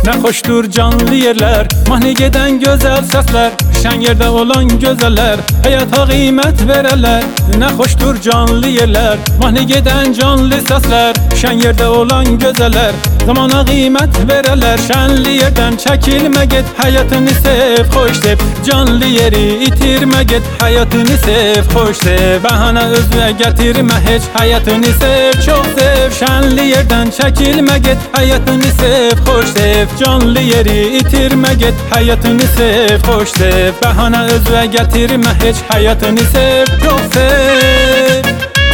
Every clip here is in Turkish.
Ne hoştur canlı yerler, mahni geden güzel sesler, şen yerde olan güzeller hayata kıymet vereler. Ne hoştur canlı yerler, mahni geden canlı sesler, şen yerde olan güzeller zamana kıymet vereler. Şenli yerden çekilme git, hayatını sev, hoş sev. Canlı yeri itirme git, hayatını sev, hoş sev. Bahane özüne getirme hiç, hayatını sev, çok sev. Şenli yerden çekilme git, hayatını sev, hoş sev. Canlı yeri itirme git, hayatını sev, hoş sev. Bahane özüne getirme hiç, hayatını sev, çok sev.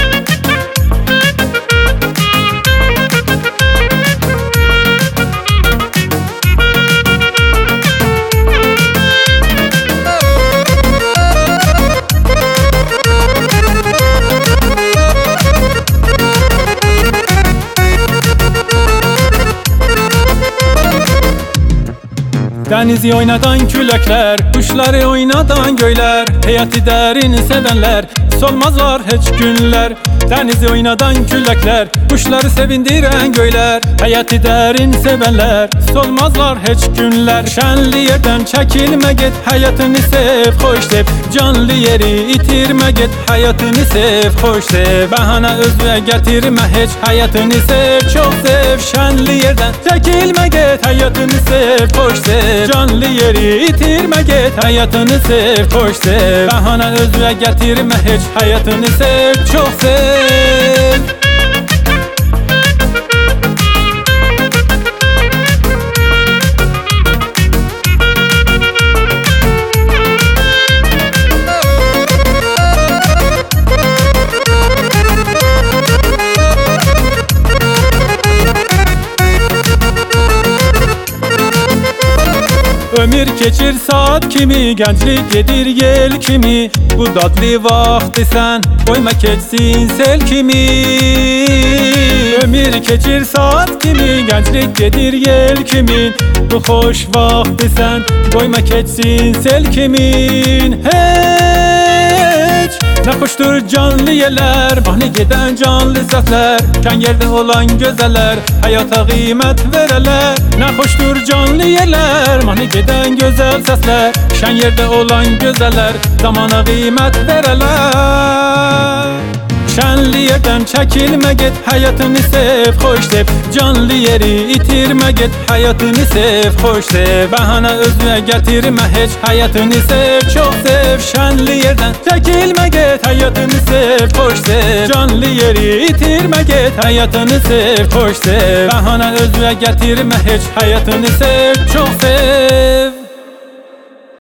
Denizi oynadan külekler, kuşları oynadan göyler, hayatı derin sevenler solmaz var hiç günler. Denizi oynadan külekler, kuşları sevindiren göyler, hayatı derin sevenler solmazlar hiç günler. Şenli yerden çekilme git, hayatını sev, hoş sev. Canlı yeri itirme git, hayatını sev, hoş sev. Bahane özüne getirme hiç, hayatını sev, çok sev. Şenli yerden çekilme git, hayatını sev, hoş sev. Canlı yeri itirme git, hayatını sev, hoş sev. Bahane özüne getirme hiç, hayatını sev, çok sev. Ömür geçir saat kimi, gençlik gedir yel kimi. Bu tatlı vakti sen koyma geçsin sel kimi. Ömür geçir saat kimi, gençlik gedir yel kimin. Bu hoş vakti sen koyma geçsin sel kimin. Hiç ne hoştur canlı yerler, bahni giden canlı sesler, şen yerde olan güzeller hayata kıymet vereler. Ne hoştur canlı yerler, bahni giden güzel sesler, şen yerde olan güzeller zamana kıymet vereler. Şenli yerden çekilme git, hayatını sev, hoş sev. Canlı yeri itirme git, hayatını sev, hoş sev. Bahane özüne getirme hiç, hayatını sev, çok sev. Şenli yerden çekilme git, hayatını sev, hoş sev. Canlı yeri itirme git, hayatını sev, hoş sev. Bahane özüne getirme hiç, hayatını sev, çok sev.